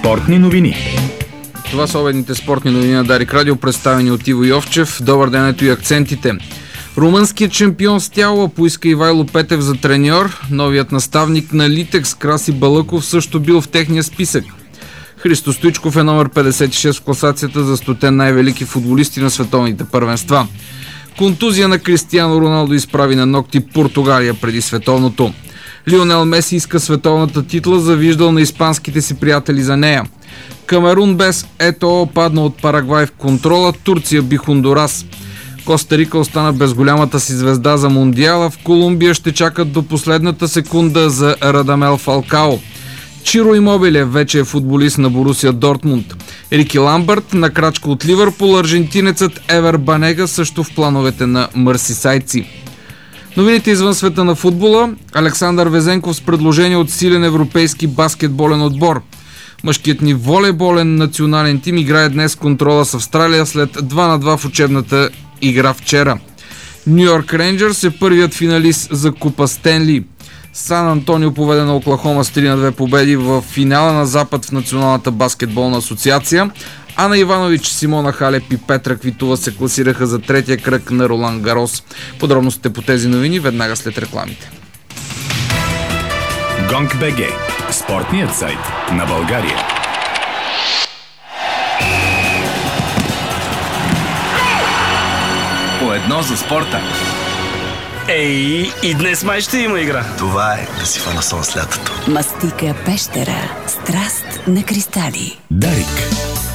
Спортни новини. Това са обедните спортни новини на Дарик Радио, представени от Иво Йовчев. Добър ден, ето и акцентите. Румънският шампион Стяла поиска Ивайло Петев за треньор. Новият наставник на Литекс Краси Балъков също бил в техния списък. Христо Стоичков е номер 56 в класацията за 100 най-велики футболисти на световните първенства. Контузия на Кристиано Роналдо изправи на ногти Португалия преди световното. Лионел Меси иска световната титла, завиждал на испанските си приятели за нея. Камерун без ЕТО падна от Парагвай в контрола, Турция би Хондурас. Коста Рика остана без голямата си звезда за Мондиала, в Колумбия ще чакат до последната секунда за Радамел Фалкао. Чиро Имобиле вече е футболист на Борусия Дортмунд. Рики Ламбърт на крачка от Ливърпул, аржентинецът Евер Банега също в плановете на мърсисайдци. Новините извън света на футбола. Александър Везенков с предложение от силен европейски баскетболен отбор. Мъжкият ни волейболен национален тим играе днес контрола с Австралия след 2-2 в учебната игра вчера. Ню Йорк Рейнджърс е първият финалист за Купа Стенли. Сан Антонио поведе на Оклахома с 3-2 победи в финала на Запад в Националната баскетболна асоциация. Ана Иванович, Симона Халеп и Петра Квитова се класираха за третия кръг на Ролан Гарос. Подробностите по тези новини веднага след рекламите. Гонг.бг – спортният сайт на България. По едно за спорта. Ей, и днес май ще има игра. Това е да си фанасон с лятото. Мастика Пещера. Страст на кристали. Дарик.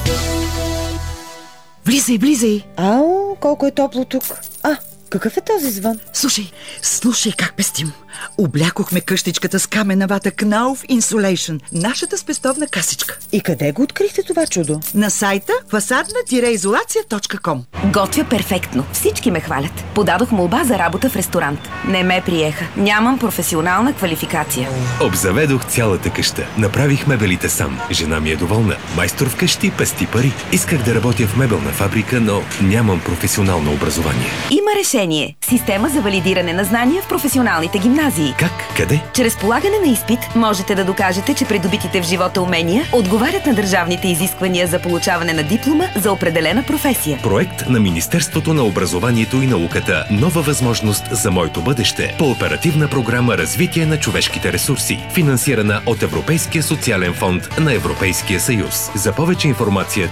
Влизай. Ау, колко е топло тук. Какъв е този звън? Слушай как пестим. Облякохме къщичката с камена вата Knauf Insulation, нашата спестовна касичка. И къде го открихте това чудо? На сайта fasadna-izolacia.com. Готвя перфектно. Всички ме хвалят. Подадох молба за работа в ресторант. Не ме приеха. Нямам професионална квалификация. Обзаведох цялата къща. Направих мебелите сам. Жена ми е доволна. Майстор вкъщи пести пари. Исках да работя в мебелна фабрика, но нямам професионално образование. Има решение. Система за валидиране на знания в професионалните гимназии. Как? Къде? Чрез полагане на изпит можете да докажете, че придобитите в живота умения отговарят на държавните изисквания за получаване на диплома за определена професия. Проект на Министерството на образованието и науката. Нова възможност за моето бъдеще. По оперативна програма Развитие на човешките ресурси. Финансирана от Европейския социален фонд на Европейския съюз. За повече информация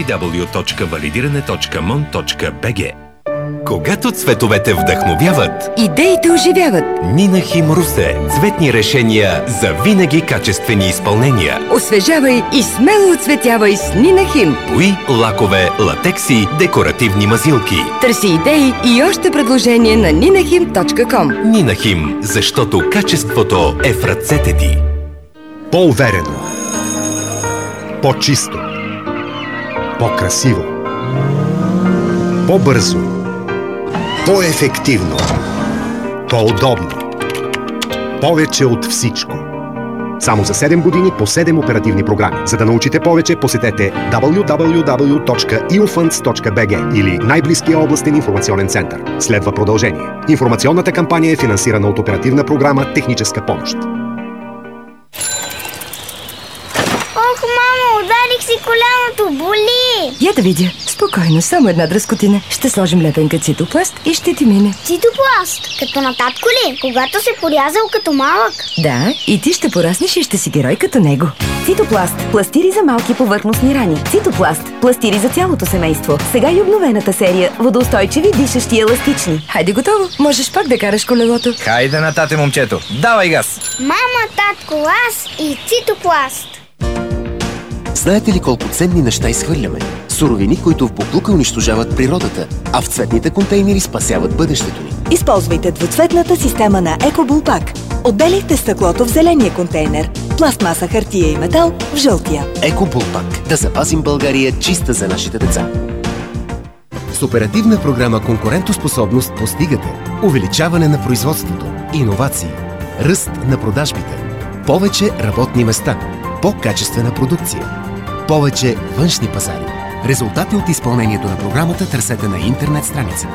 www.validirane.mon.bg. Когато цветовете вдъхновяват, Идеите оживяват. Нинахим Русе. Цветни решения за винаги качествени изпълнения. Освежавай и смело оцветявай с Нинахим. Бои, лакове, латекси, декоративни мазилки. Търси идеи и още предложения на ninahim.com. Нинахим, защото качеството е в ръцете ти. По-уверено, по-чисто, по-красиво, по-бързо, по-ефективно, по-удобно. Повече от всичко. Само за 7 години по 7 оперативни програми. За да научите повече, посетете www.eufunds.bg или най-близкия областен информационен център. Следва продължение. Информационната кампания е финансирана от оперативна програма „Техническа помощ“. Ох, мамо, ударих си коляното, боли! Я да видя. Спокойно, само една дръскотина. Ще сложим лепенка цитопласт и ще ти мине. Цитопласт? Като на татко ли? Когато се порязал като малък? Да, и ти ще пораснеш и ще си герой като него. Цитопласт. Пластири за малки повърхностни рани. Цитопласт. Пластири за цялото семейство. Сега и обновената серия. Водоустойчиви, дишащи, еластични. Хайде, готово. Можеш пак да караш колелото. Хайде на тате, момчето. Давай газ! Мама, татко, аз и Цитопласт. Знаете ли колко ценни неща изхвърляме? Суровини, които в боклука унищожават природата, а в цветните контейнери спасяват бъдещето ни. Използвайте двуцветната система на Екобулпак. Отделихте стъклото в зеления контейнер, пластмаса, хартия и метал в жълтия. Екобулпак. Да запазим България чиста за нашите деца. С оперативна програма „Конкурентоспособност“ постигате увеличаване на производството, иновации, ръст на продажбите, повече работни места, по-качествена продукция, повече външни пазари. Резултати от изпълнението на програмата търсете на интернет страницата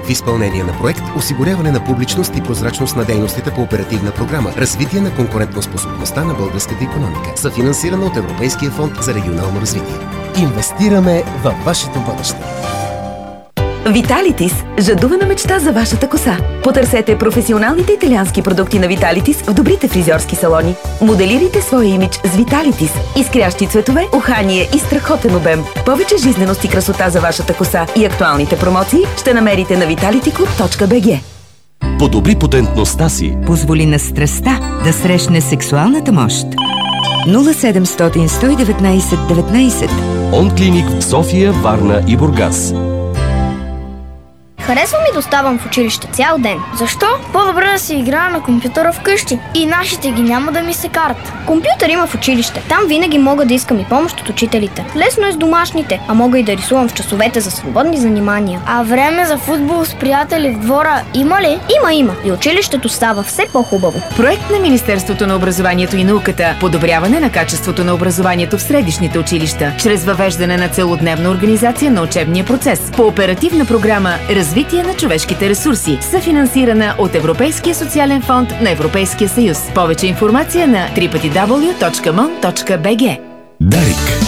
В изпълнение на проект осигуряване на публичност и прозрачност на дейностите по оперативна програма развитие на конкурентоспособността на българската икономика, съфинансирана от Европейския фонд за регионално развитие. Инвестираме във вашето бъдеще. Виталитис – жадувана мечта за вашата коса. Потърсете професионалните италиански продукти на Виталитис в добрите фризьорски салони. Моделирайте своя имидж с Виталитис. Изкрящи цветове, ухание и страхотен обем. Повече жизненост и красота за вашата коса и актуалните промоции ще намерите на vitality.bg. Подобри потентността си. Позволи на страстта да срещне сексуалната мощ. 0700 119 19. Онклиник в София, Варна и Бургас. Харесва ми да оставам в училище цял ден. Защо? По-добре да си играя на компютъра вкъщи. И нашите ги няма да ми се карат. Компютър има в училище. Там винаги мога да искам и помощ от учителите. Лесно е с домашните, а мога и да рисувам в часовете за свободни занимания. А време за футбол с приятели в двора има ли? Има. И училището става все по-хубаво. Проект на Министерството на образованието и науката. Подобряване на качеството на образованието в средищните училища. Чрез въвеждане на целодневна организация на учебния процес. По оперативна програма Развитие на човешките ресурси, съфинансирана от Европейския социален фонд на Европейския съюз. Повече информация на www.mon.bg. Дарик.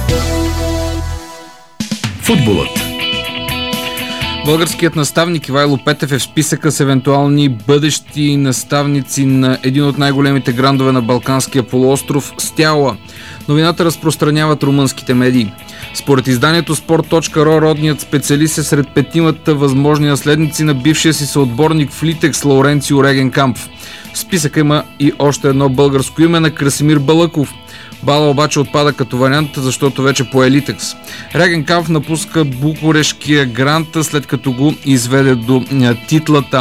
Футболът. Българският наставник Ивайло Петев е в списъка с евентуални бъдещи наставници на един от най-големите грандове на Балканския полуостров – Стяуа. Новината разпространяват румънските медии. Според изданието Sport.ro, родният специалист е сред петимата възможни наследници на бившия си съотборник в Литекс Лауренцио Регенкамп. В списъка има и още едно българско име на Красимир Балъков. Бала обаче отпада като вариант, защото вече пое Литекс. Регенкамп напуска букурешкия грант, след като го изведе до титлата.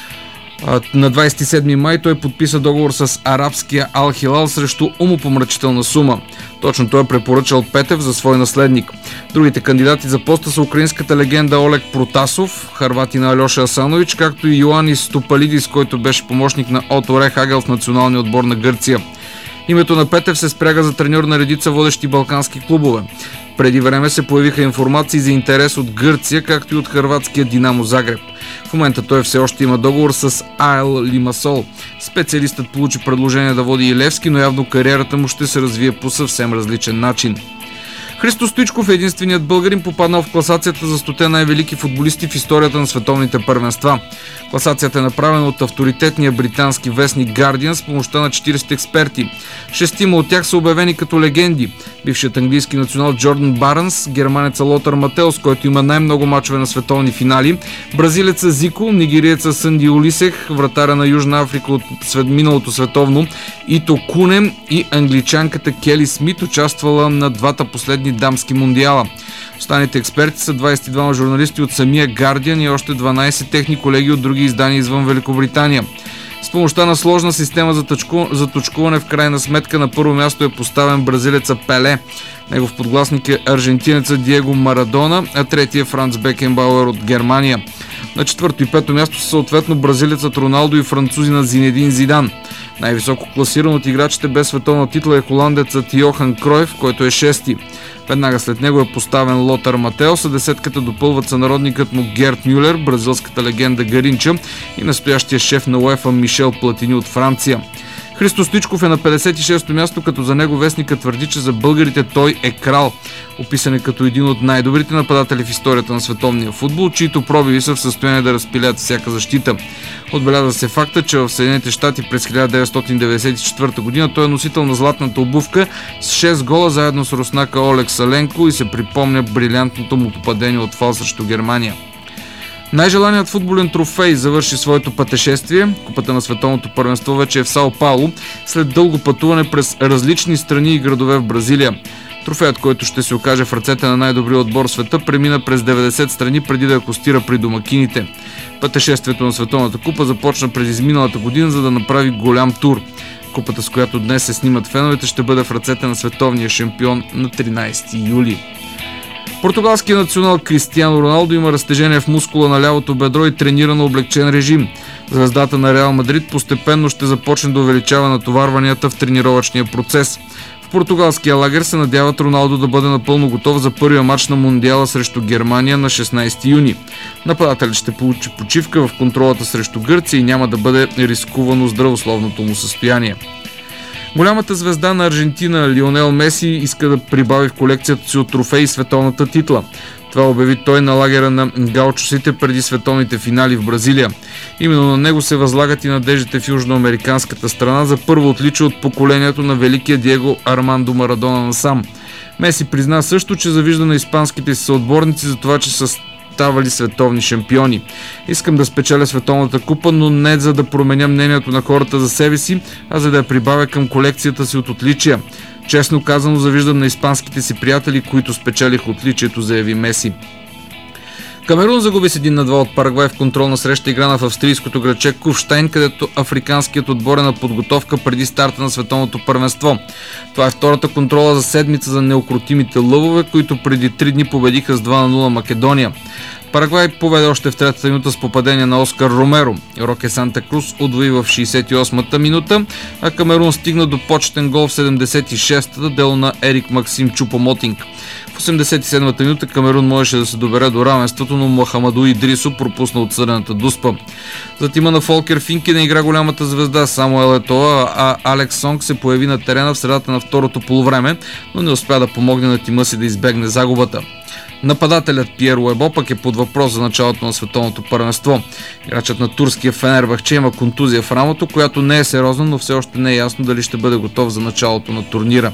На 27 май той подписа договор с арабския Ал Хилал срещу умопомрачителна сума. Точно той е препоръчал Петев за свой наследник. Другите кандидати за поста са украинската легенда Олег Протасов, хърватина Алеша Асанович, както и Йоанис Стопалидис, който беше помощник на Ото Рехагел в националния отбор на Гърция. Името на Петев се спряга за треньор на редица водещи балкански клубове. Преди време се появиха информации за интерес от Гърция, както и от хърватския Динамо Загреб. В момента той все още има договор с АЛ Лимасол. Специалистът получи предложение да води и Левски, но явно кариерата му ще се развие по съвсем различен начин. Христо Стоичков е единственият българин, попаднал в класацията за 100 най-велики футболисти в историята на световните първенства. Класацията е направена от авторитетния британски вестник Guardian с помощта на 40 експерти. 6 от тях са обявени като легенди. Бившият английски национал Джордан Барънс, германеца Лотър Матеус, който има най-много мачове на световни финали, бразилеца Зико, нигериеца Сънди Олисех, вратаря на Южна Африка от миналото световно, Ито Кунем и англичанката Кели Смит, участвала на двата последни дамски мундиала. Останалите експерти са 22 журналисти от самия Guardian и още 12 техни колеги от други издания извън Великобритания. С помощта на сложна система за точкуване в крайна сметка на първо място е поставен бразилеца Пеле. Негов подгласник е аржентинеца Диего Марадона, а третия е Франц Бекенбауер от Германия. На четвърто и пето място са съответно бразилецът Роналдо и французина Зинедин Зидан. Най-високо класиран от играчите без световна титла е холандецът Йохан Кройф, който е шести. Веднага след него е поставен Лотър Матеус, а десетката допълват сънародникът му Герт Мюлер, бразилската легенда Гаринча и настоящия шеф на УЕФА Мишел Платини от Франция. Христо Стоичков е на 56-то място, като за него вестника твърди, че за българите той е крал. Описан е като един от най-добрите нападатели в историята на световния футбол, чието пробиви са в състояние да разпилят всяка защита. Отбелязва се факта, че в Съединените щати през 1994 година той е носител на златната обувка с 6 гола заедно с руснака Олег Саленко и се припомня брилянтното му попадение от фал срещу Германия. Най-желаният футболен трофей завърши своето пътешествие. Купата на световното първенство вече е в Сао Пауло, след дълго пътуване през различни страни и градове в Бразилия. Трофеят, който ще се окаже в ръцете на най-добрия отбор в света, премина през 90 страни преди да акостира при домакините. Пътешествието на световната купа започна през изминалата година, за да направи голям тур. Купата, с която днес се снимат феновете, ще бъде в ръцете на световния шампион на 13 юли. Португалският национал Кристиано Роналдо има разтежение в мускула на лявото бедро и тренира на облегчен режим. Звездата на Реал Мадрид постепенно ще започне да увеличава натоварванията в тренировъчния процес. В португалския лагер се надяват Роналдо да бъде напълно готов за първия матч на Мондиала срещу Германия на 16 юни. Нападателят ще получи почивка в контролата срещу Гърция и няма да бъде рискувано здравословното му състояние. Голямата звезда на Аржентина Лионел Меси иска да прибави в колекцията си от трофеи световната титла. Това обяви той на лагера на гаучосите преди световните финали в Бразилия. Именно на него се възлагат и надеждите в южноамериканската страна за първо отличие от поколението на великия Диего Армандо Марадона насам. Меси призна също, че завижда на испанските си съотборници за това, че са ставали световни шампиони. Искам да спечеля световната купа, но не за да променя мнението на хората за себе си, а за да я прибавя към колекцията си от отличия. Честно казано, завиждам на испанските си приятели, които спечелих отличието, заяви Меси. Камерун загуби с 1-2 от Парагвай в контролна среща, играна в австрийското градче Куфштайн, където африканският отбор е на подготовка преди старта на световното първенство. Това е втората контрола за седмица за неукротимите лъвове, които преди 3 дни победиха с 2-0 Македония. Парагвай поведе още в третата минута с попадение на Оскар Ромеро. Роке Санта Крус удвои в 68-та минута, а Камерун стигна до почетен гол в 76-та, дело на Ерик Максим Чупомотинг. В 87-та минута Камерун можеше да се добере до равенството, но Мохамаду Идрисо пропусна от съдената дуспа. За тима на Фолкер Финке не игра голямата звезда Самуел Етоа, а Алекс Сонг се появи на терена в средата на второто полувреме, но не успя да помогне на тима си да избегне загубата. Нападателят Пиер Уебо пък е под въпрос за началото на световното първенство. Играчът на турския Фенербахче има контузия в рамото, която не е сериозна, но все още не е ясно дали ще бъде готов за началото на турнира.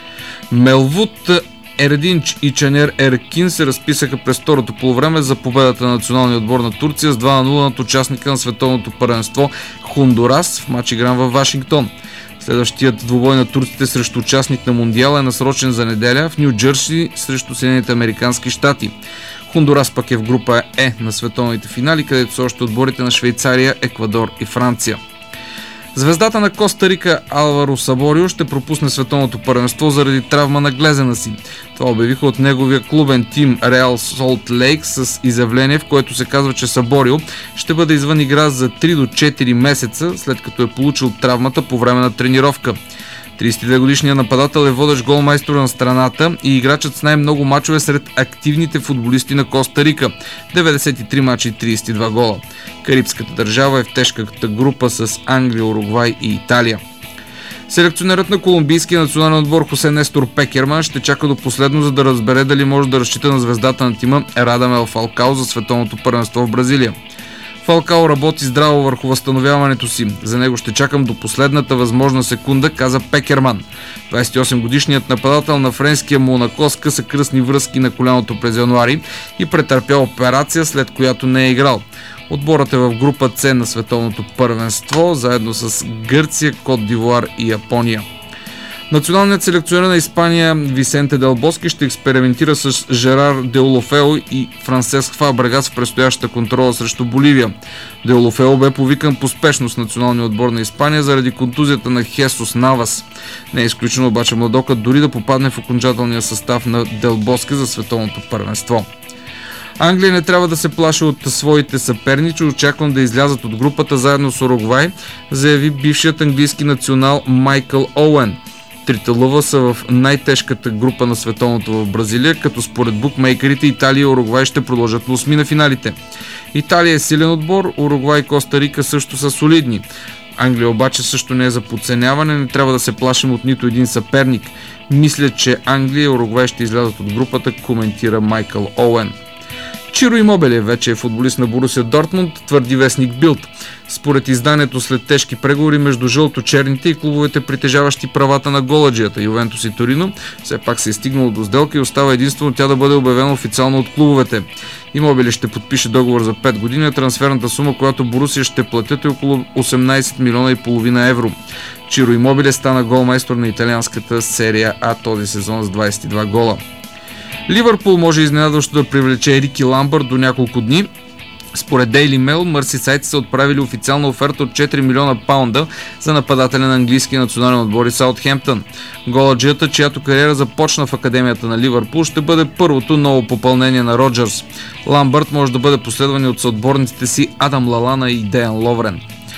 Мелвуд Ердинч и Ченер Еркин се разписаха през второто полувреме за победата на националния отбор на Турция с 2-0 над участника на световното първенство Хондурас в матч игран във Вашингтон. Следващият двубой на турците срещу участник на Мондиала е насрочен за неделя в Ню Джерси срещу Съединените американски щати. Хондурас пък е в група Е на световните финали, където са още отборите на Швейцария, Еквадор и Франция. Звездата на Коста Рика Алваро Саборио ще пропусне световното първенство заради травма на глезена си. Това обявиха от неговия клубен тим Реал Солт Лейк с изявление, в което се казва, че Саборио ще бъде извън игра за 3 до 4 месеца, след като е получил травмата по време на тренировка. 32-годишният нападател е водещ голмайстор на страната и играчът с най-много мачове сред активните футболисти на Коста Рика – 93 мача и 32 гола. Карибската държава е в тежката група с Англия, Уругвай и Италия. Селекционерът на колумбийския национален отбор Хосе Нестор Пекерман ще чака до последно, за да разбере дали може да разчита на звездата на тима Радамел Фалкао за световното първенство в Бразилия. Фалкао работи здраво върху възстановяването си. За него ще чакам до последната възможна секунда, каза Пекерман. 28-годишният нападател на френския Монако скъса кръстни връзки на коляното през януари и претърпя операция, след която не е играл. Отборът е в група С на световното първенство, заедно с Гърция, Кот д'Ивуар и Япония. Националният селекционер на Испания Висенте Дел Боске ще експериментира с Жерар Деолофео и Франсеск Фабрегас в предстоящата контрола срещу Боливия. Деолофео бе повикан по спешност националния отбор на Испания заради контузията на Хесус Навас. Не е изключено обаче младокът дори да попадне в окончателния състав на Дел Боске за световното първенство. Англия не трябва да се плаши от своите съперници, очаквам да излязат от групата заедно с Уругвай, заяви бившият английски национал Майкъл Оуен. Трите лъва са в най-тежката група на световното в Бразилия, като според букмейкерите Италия и Уругвай ще продължат на осми на финалите. Италия е силен отбор, Уругвай и Коста Рика също са солидни. Англия обаче също не е за подценяване, не трябва да се плашим от нито един съперник. Мисля, че Англия и Уругвай ще излязат от групата, коментира Майкъл Оуен. Чиро Имобиле вече е футболист на Борусия Дортмунд, твърди вестник Билд. Според изданието, след тежки преговори между жълто-черните и клубовете, притежаващи правата на голаджията Ювентус и Торино, все пак се е стигнало до сделка и остава единствено тя да бъде обявена официално от клубовете. Имобиле ще подпише договор за 5 години, а трансферната сума, която Борусия ще платят, е около 18 милиона и половина евро. Чиро Имобиле стана голмайстор на италианската серия А този сезон с 22 гола. Ливърпул може изненадващо да привлече Рики Ламбърт до няколко дни. Според Daily Mail, Мърсисайдците са отправили официална оферта от 4 милиона паунда за нападателя на английския национален отбор и Саутхемптън. Голаджията, чиято кариера започна в академията на Ливърпул, ще бъде първото ново попълнение на Роджърс. Ламбърт може да бъде последван от съотборниците си Адам Лалана и Деян Ловрен.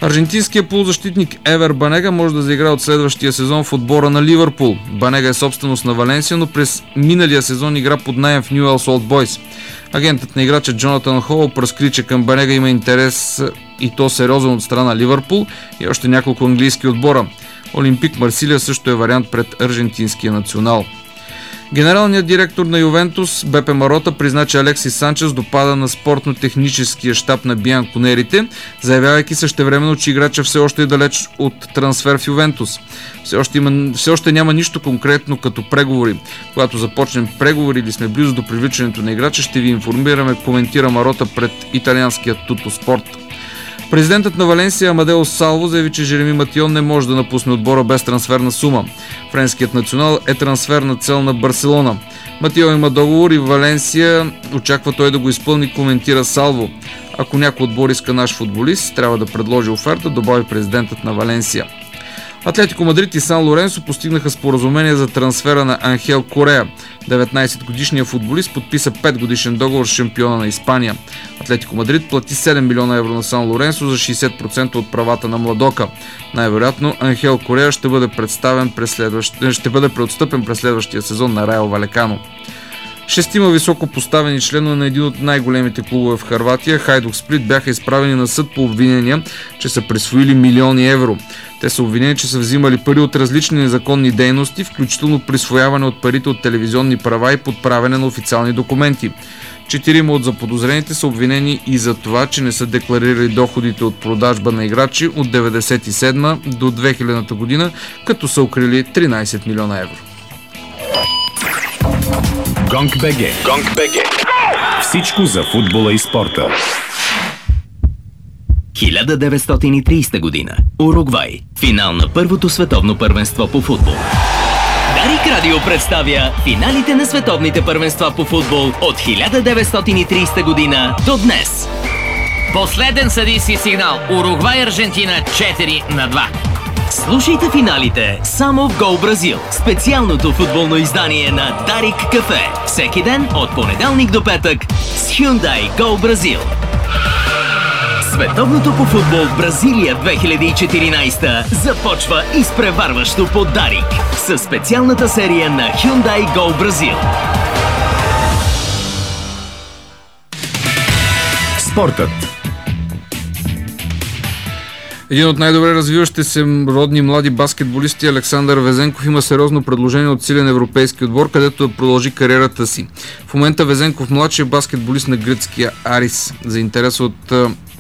Аржентинският полузащитник Евер Банега може да заиграе от следващия сезон в отбора на Ливърпул. Банега е собственост на Валенсия, но през миналия сезон игра под наем в Нюелс Олд Бойс. Агентът на играча Джонатан Хол разкри, че към Банега има интерес и то сериозен от страна Ливърпул и още няколко английски отбора. Олимпик Марсилия също е вариант пред аржентинския национал. Генералният директор на Ювентус Бепе Марота призна, че Алексис Санчес допада на спортно-техническия щаб на бианконерите, заявявайки същевременно, че играча все още е далеч от трансфер в Ювентус. Все още няма нищо конкретно като преговори. Когато започнем преговори или сме близо до привличането на играча, ще ви информираме, коментира Марота пред италианския Тутоспорт. Президентът на Валенсия Амадео Салво заяви, че Жереми Матион не може да напусне отбора без трансферна сума. Френският национал е трансферна цел на Барселона. Матион има договор и Валенсия очаква той да го изпълни, коментира Салво. Ако някой отбор иска наш футболист, трябва да предложи оферта, добави президентът на Валенсия. Атлетико Мадрид и Сан Лоренсо постигнаха споразумение за трансфера на Анхел Корея. 19-годишният футболист подписа 5-годишен договор с шампиона на Испания. Атлетико Мадрид плати 7 милиона евро на Сан Лоренсо за 60% от правата на младока. Най-вероятно Анхел Корея ще бъде преотстъпен през следващия сезон на Райо Валекано. 6 високо поставени членове на един от най-големите клубове в Хърватия, Хайдук Сплит, бяха изправени на съд по обвинения, че са присвоили милиони евро. Те са обвинени, че са взимали пари от различни незаконни дейности, включително присвояване от парите от телевизионни права и подправяне на официални документи. 4 от заподозрените са обвинени и за това, че не са декларирали доходите от продажба на играчи от 1997 до 2000 година, като са укрили 13 милиона евро. Гонг.бг. Всичко за футбола и спорта. 1930 година. Уругвай. Финал на първото световно първенство по футбол. Дарик Радио представя финалите на световните първенства по футбол от 1930 година до днес. Последен съдийски сигнал. Уругвай-Аржентина 4-2. Слушайте финалите само в Гол Бразил, специалното футболно издание на Дарик Кафе. Всеки ден от понеделник до петък с Hyundai Гол Бразил. Световното по футбол в Бразилия 2014 започва изпреварващо по Дарик със специалната серия на Hyundai Гол Бразил. Спортът. Един от най-добре развиващите се родни млади баскетболисти Александър Везенков има сериозно предложение от силен европейски отбор, където да продължи кариерата си. В момента Везенков младши е баскетболист на гръцкия Арис. За интерес от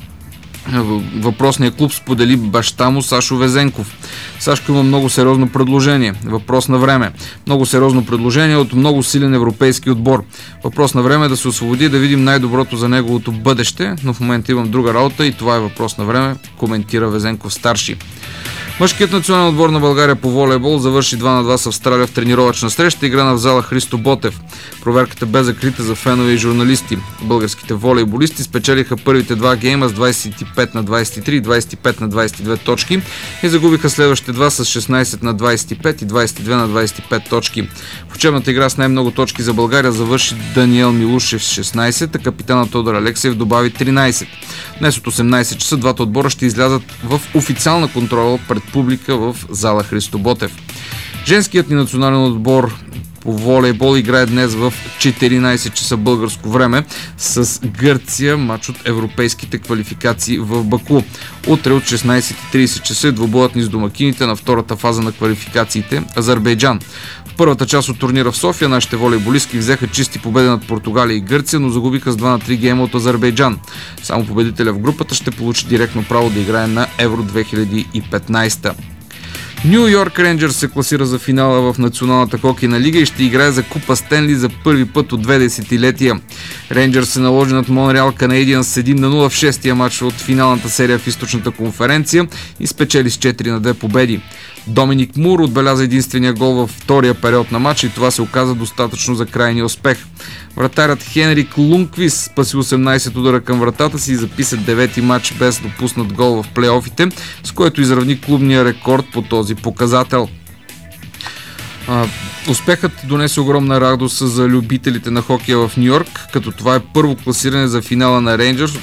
въпросния клуб сподели баща му Сашо Везенков. Сашко има много сериозно предложение. Въпрос на време. Много сериозно предложение от много силен европейски отбор. Въпрос на време да се освободи, да видим най-доброто за неговото бъдеще, но в момента имам друга работа и това е въпрос на време, коментира Везенков старши. Мъжкият национален отбор на България по волейбол завърши 2-2 с Австралия в тренировъчна среща, играна в зала Христо Ботев. Проверката бе закрита за фенове и журналисти. Българските волейболисти спечелиха първите два гейма с 25-23 и 25-22 точки и загубиха следващите два с 16-25 и 22-25 точки. В учебната игра с най-много точки за България завърши Даниел Милушев с 16, а капитанът Тодор Алексиев добави 13. Днес от 18 часа двата отбора ще излязат в официална контрола пред публика в зала Христо Ботев. Женският ни национален отбор по волейбол играе днес в 14 часа българско време с Гърция, мач от европейските квалификации в Баку. Утре от 16:30 часа е двубоят ни с домакините на втората фаза на квалификациите Азербайджан. В първата част от турнира в София нашите волейболистки взеха чисти победи над Португалия и Гърция, но загубиха с 2-3 гейма от Азербайджан. Само победителя в групата ще получи директно право да играе на Евро 2015. Ню Йорк Рейнджърс се класира за финала в Националната хокейна лига и ще играе за Купа Стенли за първи път от 2 десетилетия. Рейнджърс се наложи над Монреал Канадиънс с 1-0 в 6-тия матч от финалната серия в източната конференция и спечели с 4-2 победи. Доминик Мур отбеляза единствения гол във втория период на матча и това се оказа достатъчно за крайния успех. Вратарят Хенрик Лунквис спаси 18 удара към вратата си и записа 9-ти матч без допуснат гол в плейофите, с което изравни клубния рекорд по този показател. Успехът донесе огромна радост за любителите на хокея в Нью-Йорк, като това е първо класиране за финала на Рейнджърс от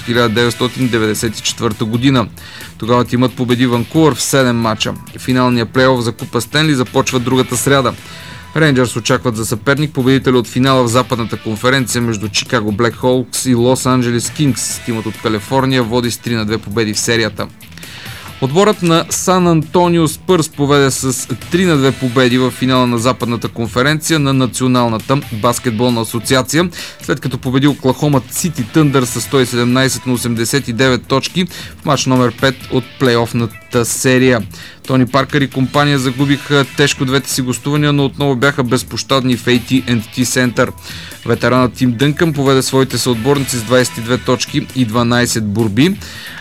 1994 година. Тогава тимът победи Ванкувър в 7 мача. Финалният плейоф за Купа Стенли започва другата сряда. Рейнджърс очакват за съперник победителя от финала в западната конференция между Чикаго Блек Хоукс и Лос Анджелес Кингс. Тимът от Калифорния води с 3-2 победи в серията. Отборът на Сан Антонио Спърс поведе с 3-2 победи в финала на западната конференция на Националната баскетболна асоциация, след като победи Оклахома Сити Тъндър с 117-89 точки в матч номер 5 от плейофната серия. Тони Паркър и компания загубиха тежко двете си гостувания, но отново бяха безпощадни в AT&T Center. Ветеранът Тим Дънкън поведе своите съотборници с 22 точки и 12 борби,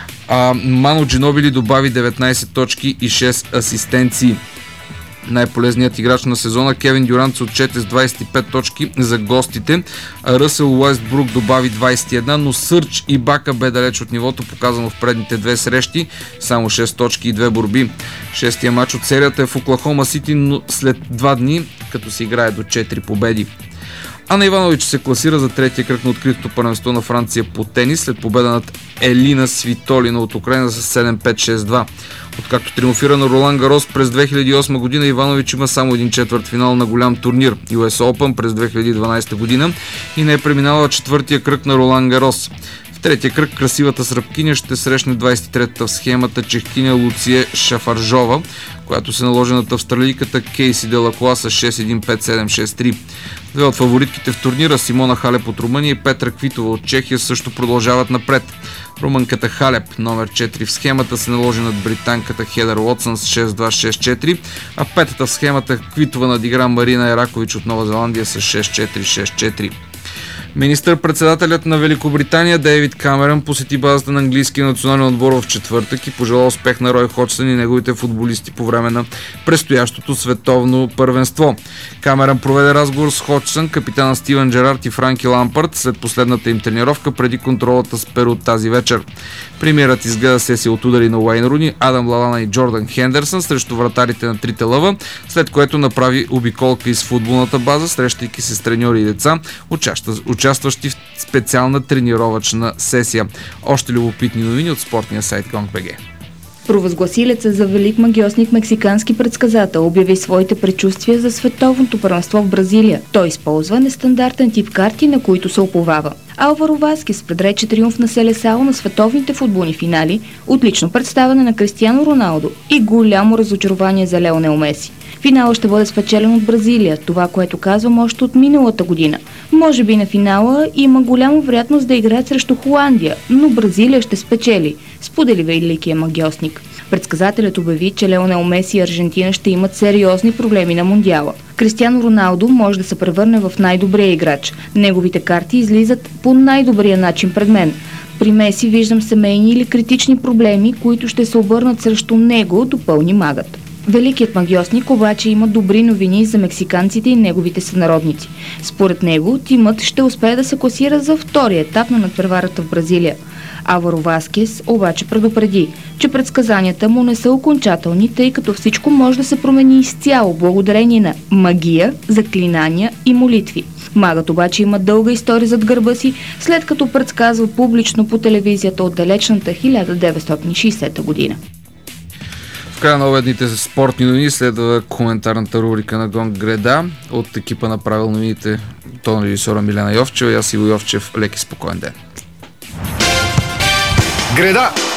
а Ману Джинобили добави 19 точки и 6 асистенции. Най-полезният играч на сезона Кевин Дюрант се отчете с 25 точки за гостите, а Ръсъл Уестбрук добави 21, но Сърч и Бака бе далеч от нивото, показано в предните две срещи, само 6 точки и 2 борби. Шестия матч от серията е в Оклахома Сити, но след 2 дни, като се играе до 4 победи. Ана Иванович се класира за третия кръг на откритото първенство на Франция по тенис след победа над Елина Свитолина от Украина с 7-5-6-2. Откакто триумфира на Ролан Гарос през 2008 година, Иванович има само един четвъртфинал на голям турнир US Open през 2012 година и не е преминала четвъртия кръг на Ролан Гарос. В третия кръг красивата сръбкиня ще срещне 23-та в схемата чехкиня Луция Шафаржова, която се наложи над австралийката Кейси Делакоа с 6-1, 5-7, 6-3. Две от фаворитките в турнира, Симона Халеп от Румъния и Петра Квитова от Чехия, също продължават напред. Румънката Халеп, номер 4 в схемата, се наложи над британката Хедър Уотсън с 6-2, 6-4, а петата в схемата Квитова надигра Марина Еракович от Нова Зеландия с 6-4, 6-4. Министър-председателят на Великобритания Дейвид Камерън посети базата на английския национален отбор в четвъртък и пожела успех на Рой Ходжсън и неговите футболисти по време на предстоящото световно първенство. Камерън проведе разговор с Ходжсън, капитана Стивен Джерард и Франки Лампард след последната им тренировка преди контролата с Перу тази вечер. Премиерът изгледа сесия от удари на Уейн Руни, Адам Лалана и Джордан Хендерсън срещу вратарите на трите лъва, след което направи обиколка из футболната база, срещайки се с треньори и деца, участващи в специална тренировъчна сесия. Още любопитни новини от спортния сайт Gong.bg. Провъзгласилеца за велик магиосник мексикански предсказател обяви своите предчувствия за световното първенство в Бразилия. Той използва нестандартен тип карти, на които се уповава. Алваро Васкес предрече триумф на Селесао на световните футболни финали, отлично представяне на Кристиано Роналдо и голямо разочарование за Леонел Меси. Финалът ще бъде спечелен от Бразилия, това, което казвам още от миналата година. Може би на финала има голяма вероятност да играят срещу Холандия, но Бразилия ще спечели, сподели великия магиосник. Предсказателят обяви, че Леонел Меси и Аржентина ще имат сериозни проблеми на Мондиала. Кристиано Роналдо може да се превърне в най-добрия играч. Неговите карти излизат по най-добрия начин пред мен. При Меси виждам семейни или критични проблеми, които ще се обърнат срещу него, допълни магът. Великият магиосник обаче има добри новини за мексиканците и неговите сънародници. Според него, тимът ще успее да се класира за втория етап на надпреварата в Бразилия. Алваро Васкес обаче предупреди, че предсказанията му не са окончателни, тъй като всичко може да се промени изцяло благодарение на магия, заклинания и молитви. Магът обаче има дълга история зад гърба си, след като предсказва публично по телевизията от далечната 1960 година. В края на обедните спортни новини следва коментарната рубрика на Гонг Греда от екипа на правил новините, тон режисора Милена Йовчева и аз Иво Йовчев. Лек и спокоен ден. Греда!